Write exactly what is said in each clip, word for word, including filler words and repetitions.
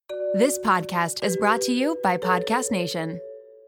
This podcast is brought to you by Podcast Nation.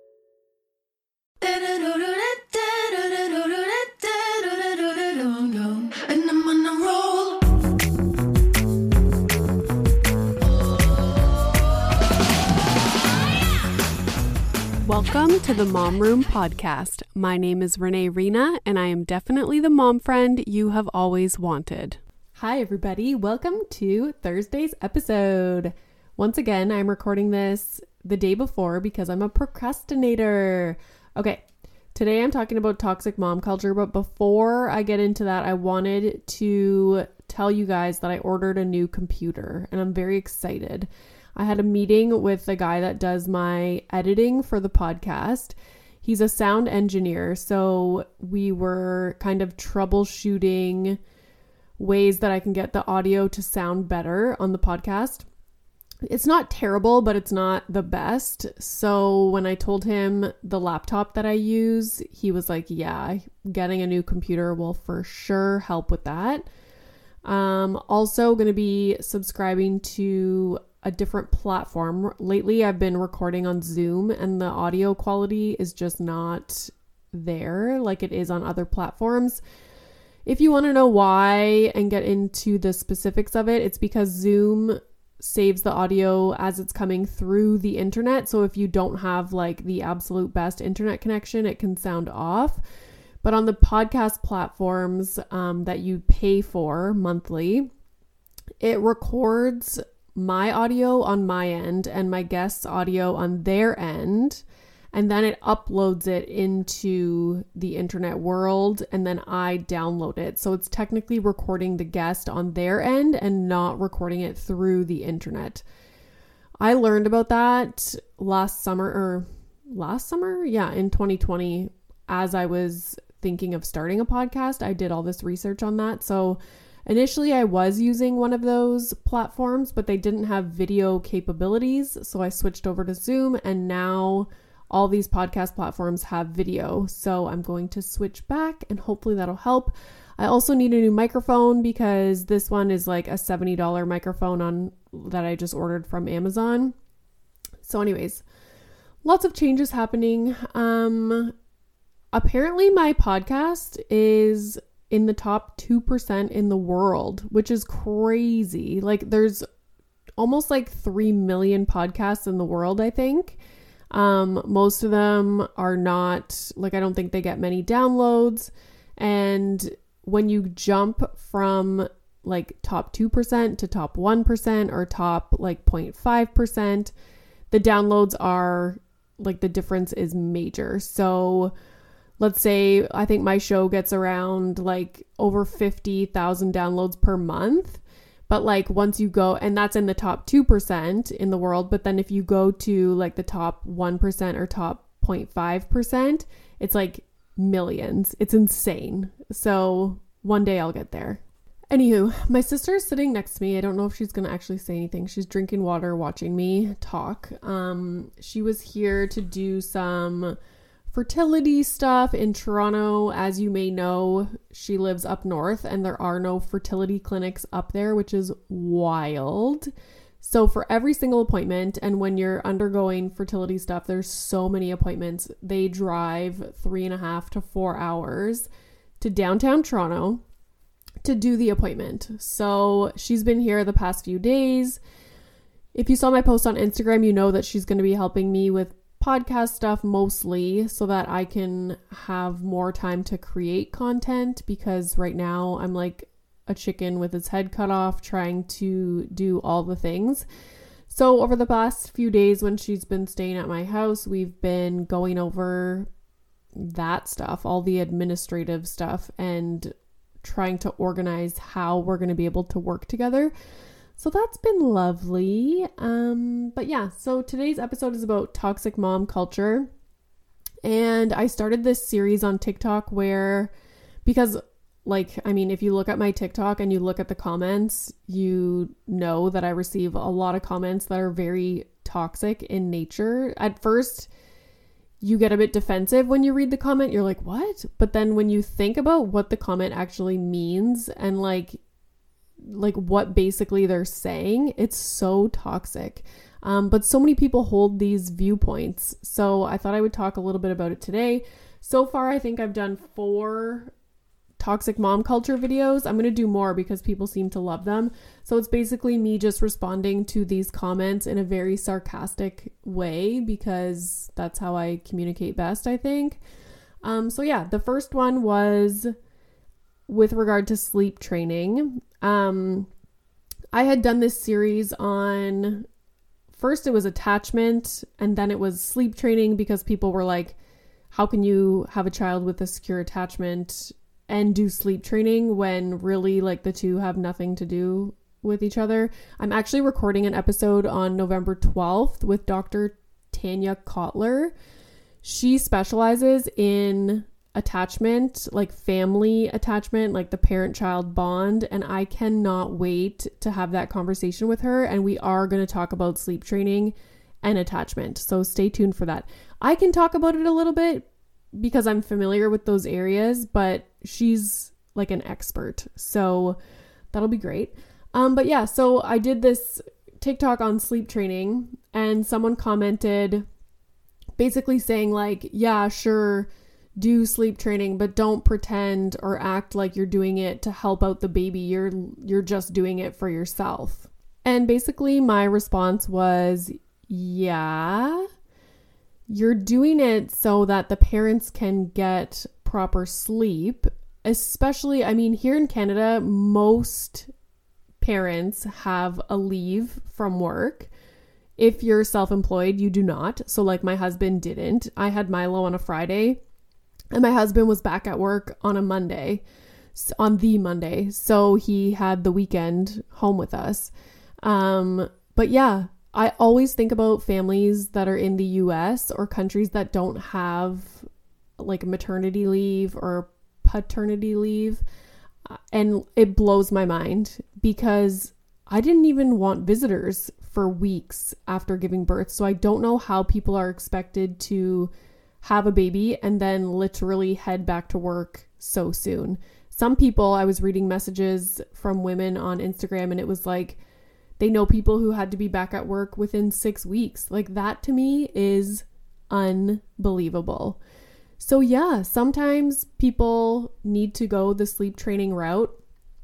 Welcome to the Mom Room Podcast. My name is Renee Rena, and I am definitely the mom friend you have always wanted. Hi, everybody. Welcome to Thursday's episode. Once again, I'm recording this the day before because I'm a procrastinator. Okay, today I'm talking about toxic mom culture, but before I get into that, I wanted to tell you guys that I ordered a new computer, and I'm very excited. I had a meeting with the guy that does my editing for the podcast. He's a sound engineer, so we were kind of troubleshooting ways that I can get the audio to sound better on the podcast. It's not terrible, but it's not the best. So when I told him the laptop that I use, he was like, yeah, getting a new computer will for sure help with that. Um, also going to be subscribing to a different platform. Lately, I've been recording on Zoom and the audio quality is just not there like it is on other platforms. If you want to know why and get into the specifics of it, it's because Zoom saves the audio as it's coming through the internet. So if you don't have like the absolute best internet connection, it can sound off. But on the podcast platforms um, that you pay for monthly, it records my audio on my end and my guest's audio on their end. And then it uploads it into the internet world and then I download it. So it's technically recording the guest on their end and not recording it through the internet. I learned about that last summer or last summer? Yeah, in twenty twenty, as I was thinking of starting a podcast. I did all this research on that. So initially I was using one of those platforms, but they didn't have video capabilities. So I switched over to Zoom and now all these podcast platforms have video. So I'm going to switch back and hopefully that'll help. I also need a new microphone because this one is like a seventy dollars microphone on that I just ordered from Amazon. So anyways, lots of changes happening. Um, apparently my podcast is in the top two percent in the world, which is crazy. Like there's almost like three million podcasts in the world, I think. Um, most of them are not, like, I don't think they get many downloads. And when you jump from like top two percent to top one percent or top like zero point five percent, the downloads are like, the difference is major. So let's say, I think my show gets around like over fifty thousand downloads per month. But like once you go, and that's in the top two percent in the world. But then if you go to like the top one percent or top zero point five percent, it's like millions. It's insane. So one day I'll get there. Anywho, my sister is sitting next to me. I don't know if she's going to actually say anything. She's drinking water, watching me talk. Um, she was here to do some fertility stuff in Toronto. As you may know, she lives up north and there are no fertility clinics up there, which is wild. So for every single appointment, and when you're undergoing fertility stuff, there's so many appointments. They drive three and a half to four hours to downtown Toronto to do the appointment. So she's been here the past few days. If you saw my post on Instagram, you know that she's going to be helping me with podcast stuff mostly so that I can have more time to create content, because right now I'm like a chicken with its head cut off trying to do all the things. So over the past few days when she's been staying at my house, we've been going over that stuff, all the administrative stuff, and trying to organize how we're going to be able to work together. So that's been lovely. Um, but yeah, so today's episode is about toxic mom culture. And I started this series on TikTok where, because like, I mean, if you look at my TikTok and you look at the comments, you know that I receive a lot of comments that are very toxic in nature. At first, you get a bit defensive when you read the comment. You're like, what? But then when you think about what the comment actually means and like, like what basically they're saying, it's so toxic. Um, but so many people hold these viewpoints. So I thought I would talk a little bit about it today. So far, I think I've done four toxic mom culture videos. I'm going to do more because people seem to love them. So it's basically me just responding to these comments in a very sarcastic way because that's how I communicate best, I think. Um, so yeah, the first one was with regard to sleep training. Um, I had done this series on, first it was attachment and then it was sleep training because people were like, how can you have a child with a secure attachment and do sleep training when really like the two have nothing to do with each other? I'm actually recording an episode on November twelfth with Doctor Tanya Kotler. She specializes in attachment, like family attachment, like the parent-child bond, and I cannot wait to have that conversation with her. And we are going to talk about sleep training and attachment, so stay tuned for that. I can talk about it a little bit because I'm familiar with those areas, but she's like an expert, so that'll be great. Um, but yeah, so I did this TikTok on sleep training and someone commented basically saying like, yeah, sure, do sleep training, but don't pretend or act like you're doing it to help out the baby. You're, you're just doing it for yourself. And basically my response was, yeah, you're doing it so that the parents can get proper sleep, especially, I mean, here in Canada, most parents have a leave from work. If you're self-employed, you do not. So like my husband didn't. I had Milo on a Friday and my husband was back at work on a Monday, on the Monday. So he had the weekend home with us. Um, but yeah, I always think about families that are in the U S or countries that don't have like maternity leave or paternity leave. And it blows my mind because I didn't even want visitors for weeks after giving birth. So I don't know how people are expected to have a baby and then literally head back to work so soon. Some people, I was reading messages from women on Instagram and it was like, they know people who had to be back at work within six weeks. Like that to me is unbelievable. So yeah, sometimes people need to go the sleep training route.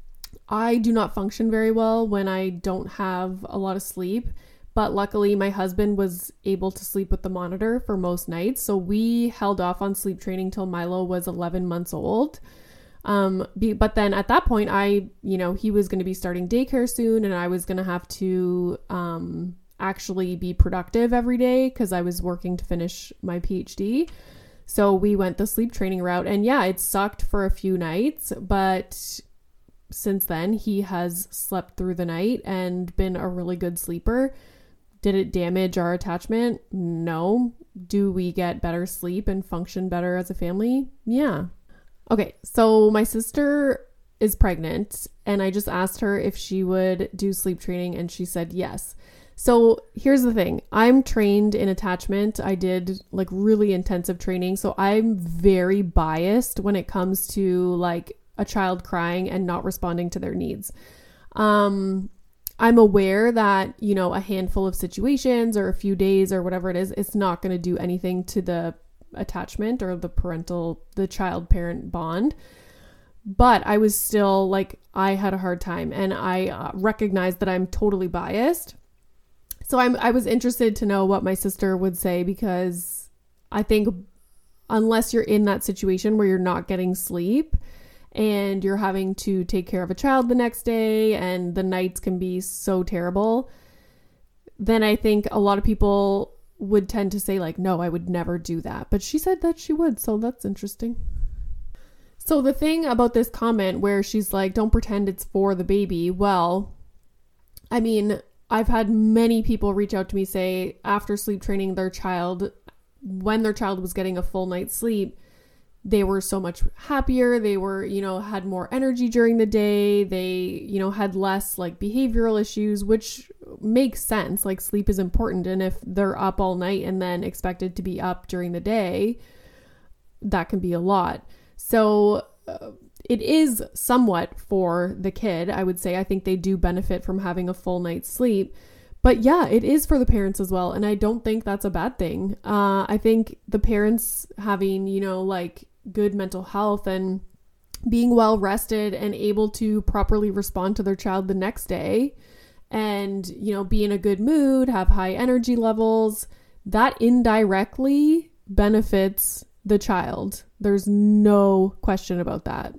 I do not function very well when I don't have a lot of sleep, but luckily my husband was able to sleep with the monitor for most nights. So we held off on sleep training till Milo was eleven months old. Um, be, but then at that point, I, you know, he was going to be starting daycare soon and I was going to have to, um, actually be productive every day because I was working to finish my PhD. So we went the sleep training route and yeah, it sucked for a few nights, but since then he has slept through the night and been a really good sleeper. Did it damage our attachment? No. Do we get better sleep and function better as a family? Yeah. Okay, so my sister is pregnant and I just asked her if she would do sleep training and she said yes. So here's the thing. I'm trained in attachment. I did like really intensive training. So I'm very biased when it comes to like a child crying and not responding to their needs. Um, I'm aware that, you know, a handful of situations or a few days or whatever it is, it's not going to do anything to the attachment or the parental, the child parent bond. But I was still like, I had a hard time and I uh, recognized that I'm totally biased. So I'm, I was interested to know what my sister would say because I think unless you're in that situation where you're not getting sleep and you're having to take care of a child the next day and the nights can be so terrible, then I think a lot of people would tend to say like, no, I would never do that. But she said that she would. So that's interesting. So the thing about this comment where she's like, don't pretend it's for the baby. Well, I mean, I've had many people reach out to me say after sleep training their child, when their child was getting a full night's sleep, they were so much happier. They were, you know, had more energy during the day. They, you know, had less like behavioral issues, which makes sense. Like sleep is important. And if they're up all night and then expected to be up during the day, that can be a lot. So uh, it is somewhat for the kid, I would say. I think they do benefit from having a full night's sleep. But yeah, it is for the parents as well. And I don't think that's a bad thing. Uh, I think the parents having, you know, like good mental health and being well rested and able to properly respond to their child the next day and, you know, be in a good mood, have high energy levels, that indirectly benefits the child. There's no question about that.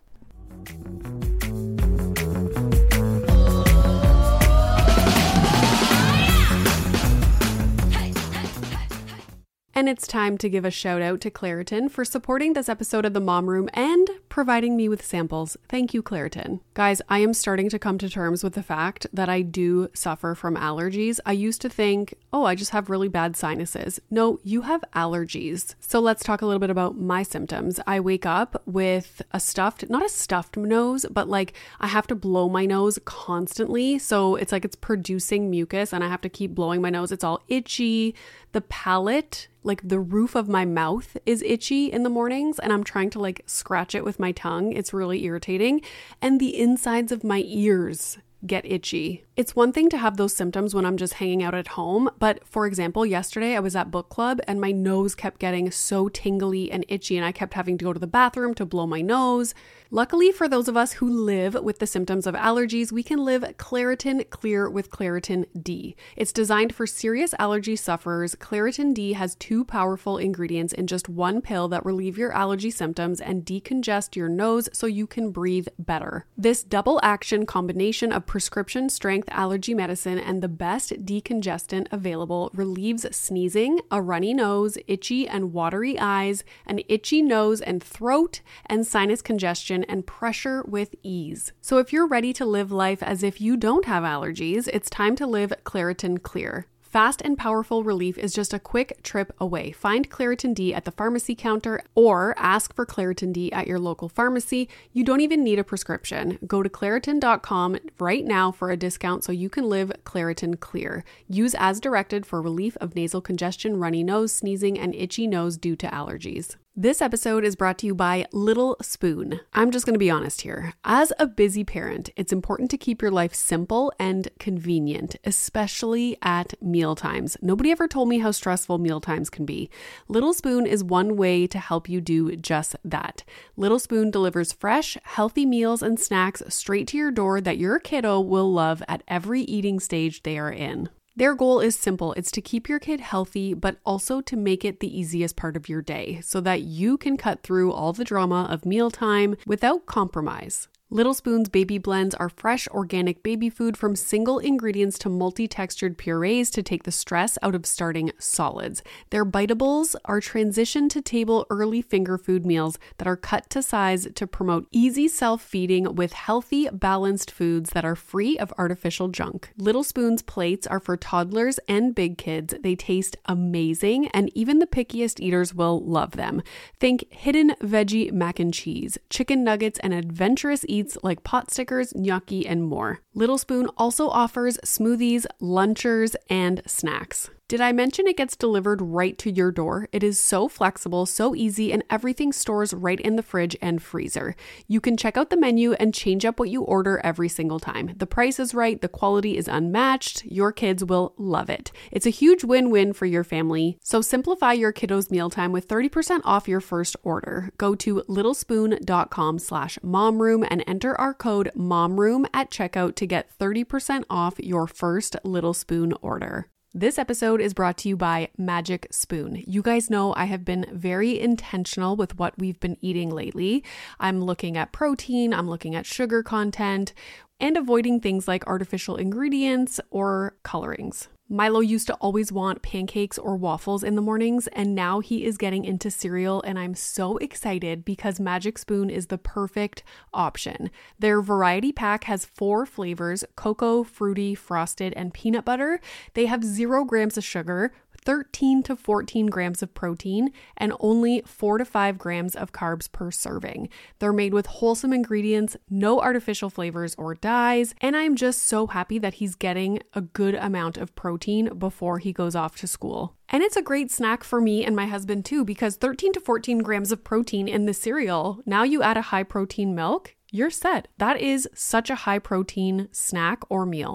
And it's time to give a shout out to Claritin for supporting this episode of the Mom Room and providing me with samples. Thank you, Claritin. Guys, I am starting to come to terms with the fact that I do suffer from allergies. I used to think, oh, I just have really bad sinuses. No, you have allergies. So let's talk a little bit about my symptoms. I wake up with a stuffed, not a stuffed nose, but like I have to blow my nose constantly. So it's like it's producing mucus and I have to keep blowing my nose. It's all itchy. The palate, like the roof of my mouth is itchy in the mornings and I'm trying to like scratch it with my tongue. It's really irritating. And the insides of my ears get itchy. It's one thing to have those symptoms when I'm just hanging out at home. But for example, yesterday I was at book club and my nose kept getting so tingly and itchy and I kept having to go to the bathroom to blow my nose. Luckily for those of us who live with the symptoms of allergies, we can live Claritin Clear with Claritin D. It's designed for serious allergy sufferers. Claritin D has two powerful ingredients in just one pill that relieve your allergy symptoms and decongest your nose so you can breathe better. This double action combination of prescription strength allergy medicine and the best decongestant available relieves sneezing, a runny nose, itchy and watery eyes, an itchy nose and throat, and sinus congestion and pressure with ease. So if you're ready to live life as if you don't have allergies, it's time to live Claritin Clear. Fast and powerful relief is just a quick trip away. Find Claritin D at the pharmacy counter or ask for Claritin D at your local pharmacy. You don't even need a prescription. Go to Claritin dot com right now for a discount so you can live Claritin Clear. Use as directed for relief of nasal congestion, runny nose, sneezing, and itchy nose due to allergies. This episode is brought to you by Little Spoon. I'm just going to be honest here. As a busy parent, it's important to keep your life simple and convenient, especially at mealtimes. Nobody ever told me how stressful mealtimes can be. Little Spoon is one way to help you do just that. Little Spoon delivers fresh, healthy meals and snacks straight to your door that your kiddo will love at every eating stage they are in. Their goal is simple. It's to keep your kid healthy, but also to make it the easiest part of your day so that you can cut through all the drama of mealtime without compromise. Little Spoon's baby blends are fresh, organic baby food from single ingredients to multi-textured purees to take the stress out of starting solids. Their biteables are transition to table early finger food meals that are cut to size to promote easy self-feeding with healthy, balanced foods that are free of artificial junk. Little Spoon's plates are for toddlers and big kids. They taste amazing, and even the pickiest eaters will love them. Think hidden veggie mac and cheese, chicken nuggets, and adventurous eats like pot stickers, gnocchi, and more. Little Spoon also offers smoothies, lunchers, and snacks. Did I mention it gets delivered right to your door? It is so flexible, so easy, and everything stores right in the fridge and freezer. You can check out the menu and change up what you order every single time. The price is right, the quality is unmatched, your kids will love it. It's a huge win-win for your family. So simplify your kiddos' mealtime with thirty percent off your first order. Go to littlespoon.com slash momroom and enter our code momroom at checkout to get thirty percent off your first Little Spoon order. This episode is brought to you by Magic Spoon. You guys know I have been very intentional with what we've been eating lately. I'm looking at protein, I'm looking at sugar content, and avoiding things like artificial ingredients or colorings. Milo used to always want pancakes or waffles in the mornings, and now he is getting into cereal, and I'm so excited because Magic Spoon is the perfect option. Their variety pack has four flavors: cocoa, fruity, frosted, and peanut butter. They have zero grams of sugar, thirteen to fourteen grams of protein, and only four to five grams of carbs per serving. They're made with wholesome ingredients, no artificial flavors or dyes, and I'm just so happy that he's getting a good amount of protein before he goes off to school. And it's a great snack for me and my husband too, because thirteen to fourteen grams of protein in the cereal, now you add a high protein milk, you're set. That is such a high protein snack or meal.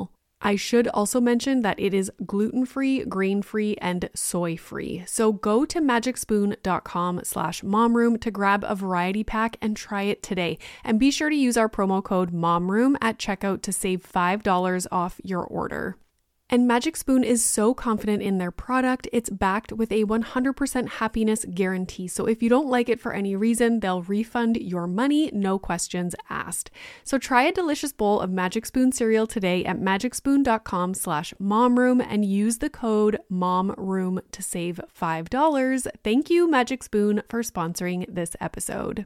I should also mention that it is gluten-free, grain-free, and soy-free. So go to magicspoon.com slash momroom to grab a variety pack and try it today. And be sure to use our promo code MOMROOM at checkout to save five dollars off your order. And Magic Spoon is so confident in their product, it's backed with a one hundred percent happiness guarantee. So if you don't like it for any reason, they'll refund your money, no questions asked. So try a delicious bowl of Magic Spoon cereal today at magicspoon.com slash momroom and use the code MOMROOM to save five dollars. Thank you, Magic Spoon, for sponsoring this episode.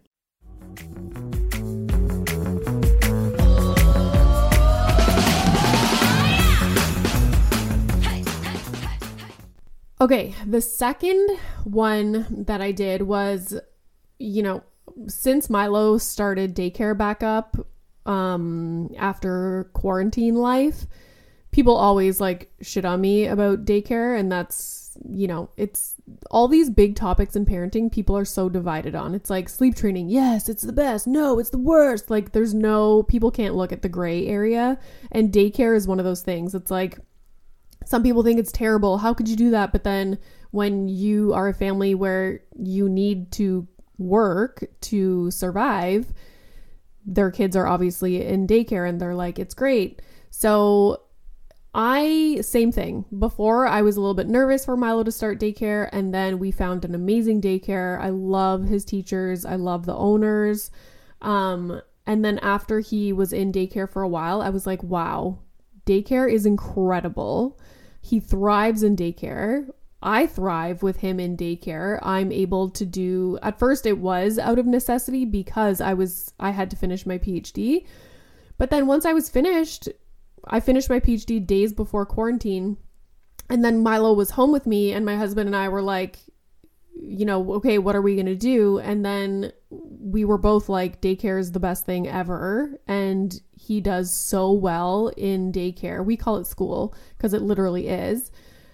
Okay, the second one that I did was, you know, since Milo started daycare back up um, after quarantine life, people always like shit on me about daycare. And that's, you know, it's all these big topics in parenting people are so divided on. It's like sleep training. Yes, it's the best. No, it's the worst. Like there's no, people can't look at the gray area. And daycare is one of those things. It's like, some people think it's terrible. How could you do that? But then when you are a family where you need to work to survive, their kids are obviously in daycare and they're like, it's great. So I, same thing. Before I was a little bit nervous for Milo to start daycare, and then we found an amazing daycare. I love his teachers. I love the owners. Um, and then after he was in daycare for a while, I was like, wow, daycare is incredible. He thrives in daycare. I thrive with him in daycare. I'm able to do, at first it was out of necessity because I was, I had to finish my PhD. But then once I was finished, I finished my PhD days before quarantine. And then Milo was home with me and my husband and I were like, you know, okay, what are we going to do? And then we were both like, daycare is the best thing ever. And he does so well in daycare. We call it school because it literally is.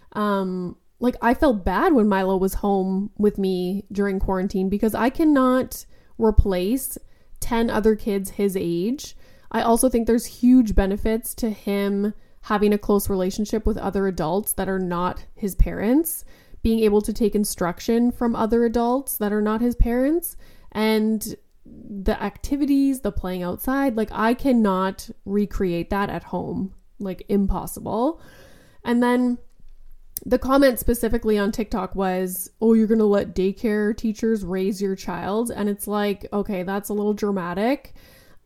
Um, like I felt bad when Milo was home with me during quarantine because I cannot replace ten other kids his age. I also think there's huge benefits to him having a close relationship with other adults that are not his parents, being able to take instruction from other adults that are not his parents, and the activities, the playing outside, like I cannot recreate that at home, like impossible. And then the comment specifically on TikTok was, oh, you're going to let daycare teachers raise your child. And it's like, okay, that's a little dramatic.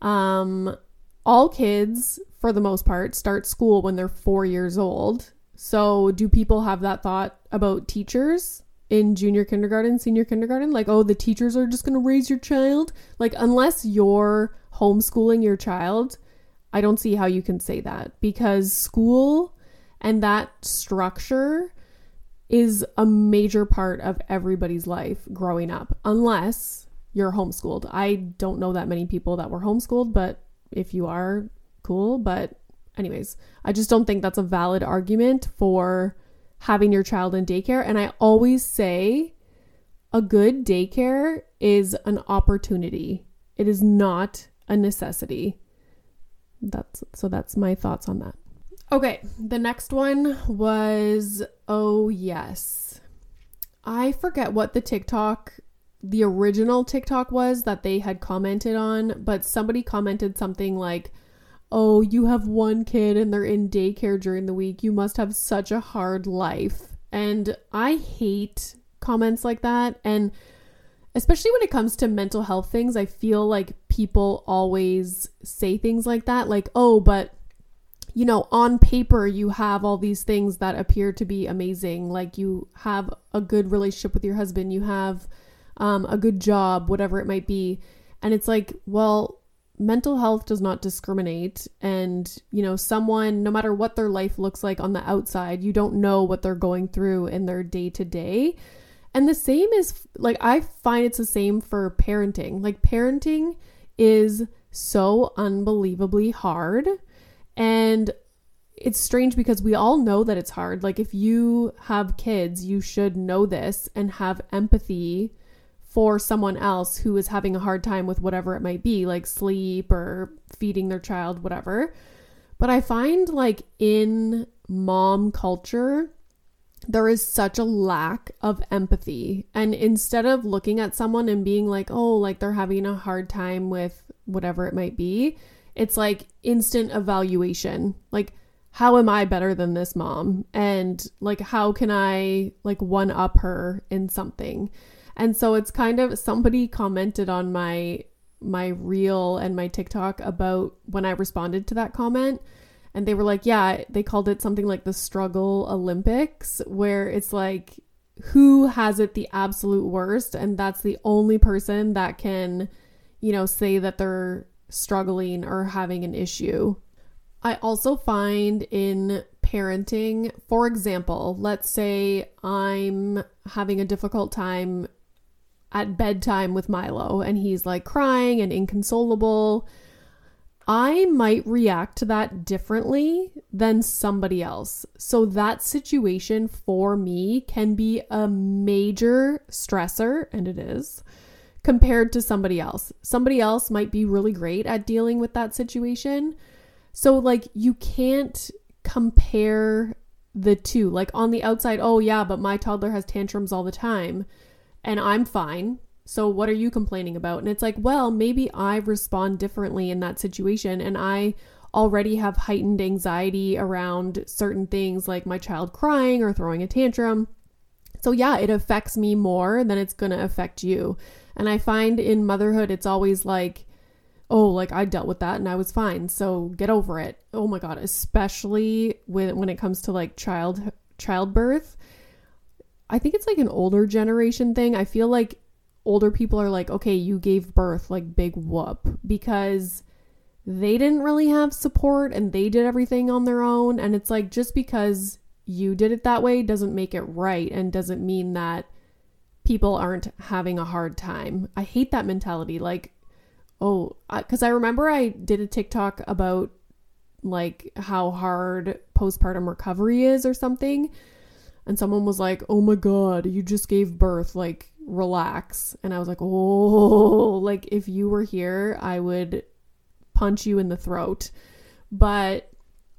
Um, all kids, for the most part, start school when they're four years old. So do people have that thought about teachers in junior kindergarten, senior kindergarten? Like, oh, the teachers are just going to raise your child? Like, unless you're homeschooling your child, I don't see how you can say that, because school and that structure is a major part of everybody's life growing up, unless you're homeschooled. I don't know that many people that were homeschooled, but if you are, cool. But anyways, I just don't think that's a valid argument for having your child in daycare. And I always say a good daycare is an opportunity. It is not a necessity. That's so that's my thoughts on that. Okay, the next one was, oh yes. I forget what the TikTok, the original TikTok was that they had commented on, but somebody commented something like, oh, you have one kid and they're in daycare during the week. You must have such a hard life. And I hate comments like that. And especially when it comes to mental health things, I feel like people always say things like that. Like, oh, but you know, on paper, you have all these things that appear to be amazing. Like you have a good relationship with your husband. You have um, a good job, whatever it might be. And it's like, well, mental health does not discriminate. And, you know, someone, no matter what their life looks like on the outside, you don't know what they're going through in their day to day. And the same is like, I find it's the same for parenting. Like parenting is so unbelievably hard. And it's strange because we all know that it's hard. Like if you have kids, you should know this and have empathy for someone else who is having a hard time with whatever it might be, like sleep or feeding their child, whatever. But I find like in mom culture, there is such a lack of empathy. And instead of looking at someone and being like, oh, like they're having a hard time with whatever it might be, it's like instant evaluation. Like, how am I better than this mom? And like, how can I like one up her in something? And so it's kind of, somebody commented on my my reel and my TikTok about when I responded to that comment. And they were like, yeah, they called it something like the struggle Olympics, where it's like, who has it the absolute worst? And that's the only person that can, you know, say that they're struggling or having an issue. I also find in parenting, for example, let's say I'm having a difficult time at bedtime with Milo and he's like crying and inconsolable. I might react to that differently than somebody else. So that situation for me can be a major stressor, and it is, compared to somebody else. Somebody else might be really great at dealing with that situation. So like you can't compare the two. Like on the outside, oh yeah, but my toddler has tantrums all the time and I'm fine. So what are you complaining about? And it's like, well, maybe I respond differently in that situation. And I already have heightened anxiety around certain things like my child crying or throwing a tantrum. So yeah, it affects me more than it's going to affect you. And I find in motherhood, it's always like, oh, like I dealt with that and I was fine. So get over it. Oh my God. Especially when, when it comes to like child, childbirth. I think it's like an older generation thing. I feel like older people are like, okay, you gave birth, like big whoop, because they didn't really have support and they did everything on their own. And it's like, just because you did it that way doesn't make it right and doesn't mean that people aren't having a hard time. I hate that mentality. Like, oh, because I remember I did a TikTok about like how hard postpartum recovery is or something. And someone was like, oh my God, you just gave birth, like relax. And I was like, oh, like if you were here, I would punch you in the throat. But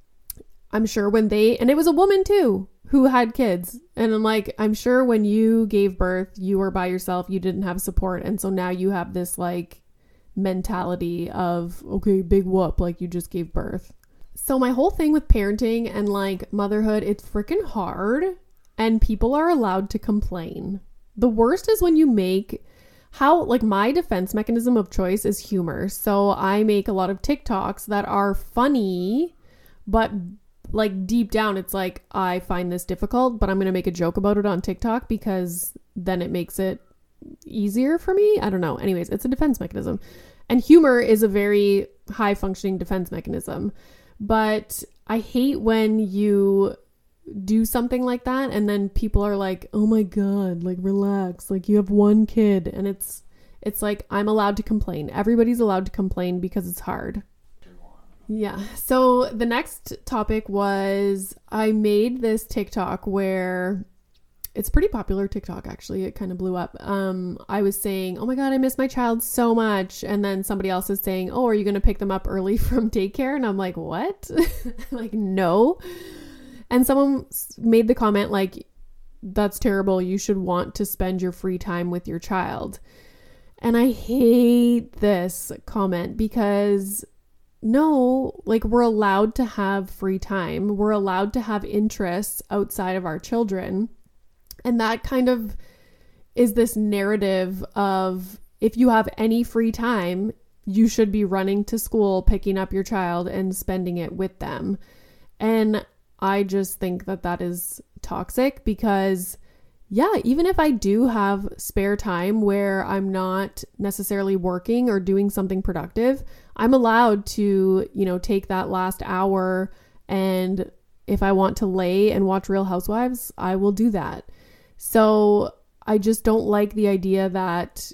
I'm sure when they, and it was a woman too, who had kids. And I'm like, I'm sure when you gave birth, you were by yourself, you didn't have support. And so now you have this like mentality of, okay, big whoop, like you just gave birth. So my whole thing with parenting and like motherhood, it's freaking hard and people are allowed to complain. The worst is when you make how, like my defense mechanism of choice is humor. So I make a lot of TikToks that are funny, but like deep down, it's like, I find this difficult, but I'm going to make a joke about it on TikTok because then it makes it easier for me. I don't know. Anyways, it's a defense mechanism. And humor is a very high functioning defense mechanism. But I hate when you do something like that and then people are like, oh my God, like relax, like you have one kid. And it's it's like, I'm allowed to complain. Everybody's allowed to complain because it's hard. Yeah. So the next topic was, I made this TikTok where it's pretty popular TikTok, actually. It kind of blew up. Um, I was saying, oh my God, I miss my child so much. And then somebody else is saying, oh, are you going to pick them up early from daycare? And I'm like, what? Like, no. And someone made the comment like, that's terrible. You should want to spend your free time with your child. And I hate this comment because no, like we're allowed to have free time. We're allowed to have interests outside of our children. And that kind of is this narrative of, if you have any free time, you should be running to school, picking up your child and spending it with them. And I just think that that is toxic because, yeah, even if I do have spare time where I'm not necessarily working or doing something productive, I'm allowed to, you know, take that last hour, and if I want to lay and watch Real Housewives, I will do that. So I just don't like the idea that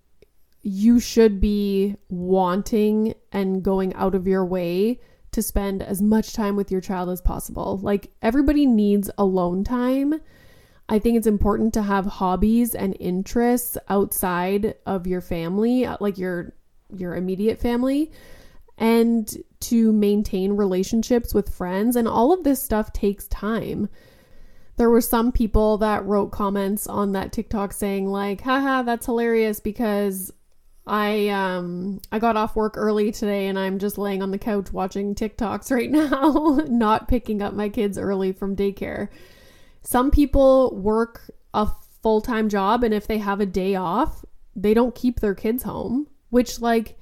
you should be wanting and going out of your way to spend as much time with your child as possible. Like, everybody needs alone time. I think it's important to have hobbies and interests outside of your family, like your your immediate family. and to maintain relationships with friends. And all of this stuff takes time. There were some people that wrote comments on that TikTok saying like, haha, that's hilarious because I um I got off work early today and I'm just laying on the couch watching TikToks right now, not picking up my kids early from daycare. Some people work a full-time job, and if they have a day off, they don't keep their kids home, which like,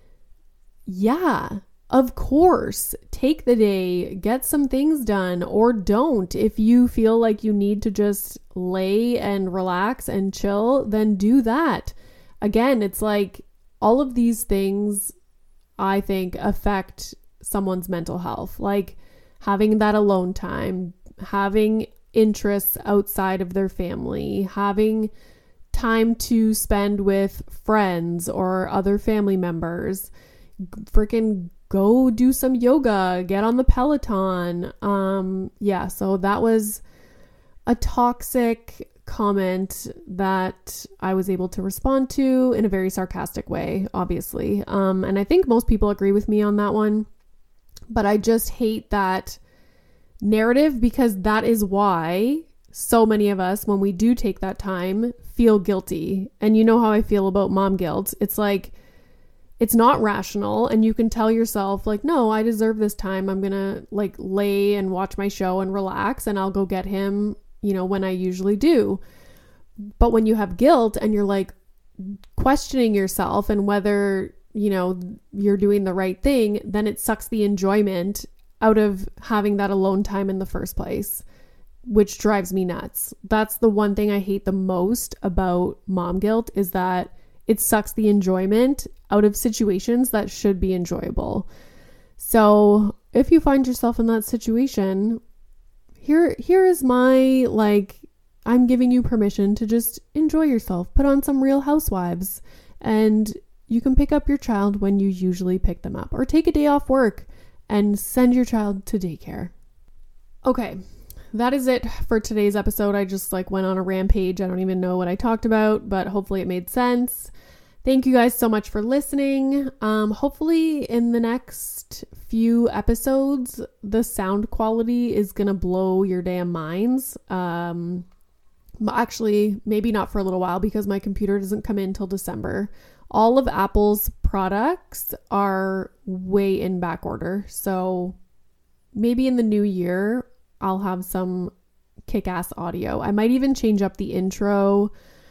yeah, of course, take the day, get some things done, or don't. If you feel like you need to just lay and relax and chill, then do that. Again, it's like all of these things, I think, affect someone's mental health. Like having that alone time, having interests outside of their family, having time to spend with friends or other family members, freaking go do some yoga, get on the Peloton. Um, yeah, so that was a toxic comment that I was able to respond to in a very sarcastic way, obviously. Um, and I think most people agree with me on that one, but I just hate that narrative because that is why so many of us, when we do take that time, feel guilty. And you know how I feel about mom guilt. It's like, it's not rational, and you can tell yourself like, no, I deserve this time. I'm gonna like lay and watch my show and relax, and I'll go get him, you know, when I usually do. But when you have guilt and you're like questioning yourself and whether, you know, you're doing the right thing, then it sucks the enjoyment out of having that alone time in the first place, which drives me nuts. That's the one thing I hate the most about mom guilt, is that it sucks the enjoyment out of situations that should be enjoyable. So if you find yourself in that situation, here, here is my, like, I'm giving you permission to just enjoy yourself. Put on some Real Housewives, and you can pick up your child when you usually pick them up, or take a day off work and send your child to daycare. Okay, that is it for today's episode. I just like went on a rampage. I don't even know what I talked about, but hopefully it made sense. Thank you guys so much for listening. Um, hopefully in the next few episodes, the sound quality is going to blow your damn minds. Um, actually, maybe not for a little while because my computer doesn't come in till December. All of Apple's products are way in back order. So maybe in the new year, I'll have some kick-ass audio. I might even change up the intro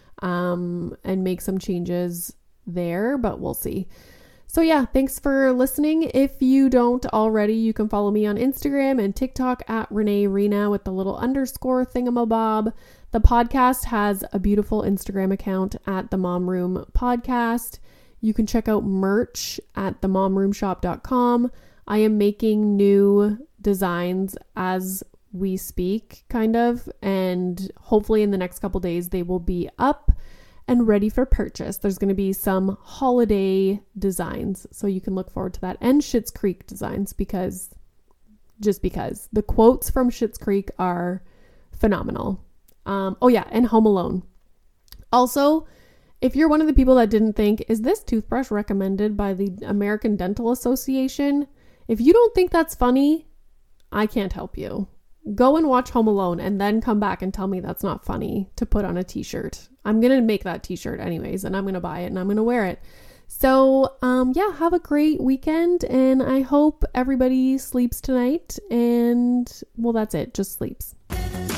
um, and make some changes there, but we'll see. So yeah, thanks for listening. If you don't already, you can follow me on Instagram and TikTok at Renee Rena with the little underscore thingamabob. The podcast has a beautiful Instagram account at the Mom Room Podcast. You can check out merch at the mom room shop dot com. I am making new designs as we speak, kind of, and hopefully in the next couple days they will be up and ready for purchase. There's going to be some holiday designs, so you can look forward to that, and Schitt's Creek designs, because just because the quotes from Schitt's Creek are phenomenal. Um, oh yeah, and Home Alone. Also, if you're one of the people that didn't think, is this toothbrush recommended by the American Dental Association? If you don't think that's funny, I can't help you. Go and watch Home Alone and then come back and tell me that's not funny to put on a t-shirt. I'm going to make that t-shirt anyways, and I'm going to buy it and I'm going to wear it. So, um, yeah, have a great weekend, and I hope everybody sleeps tonight, and well, that's it. Just sleeps.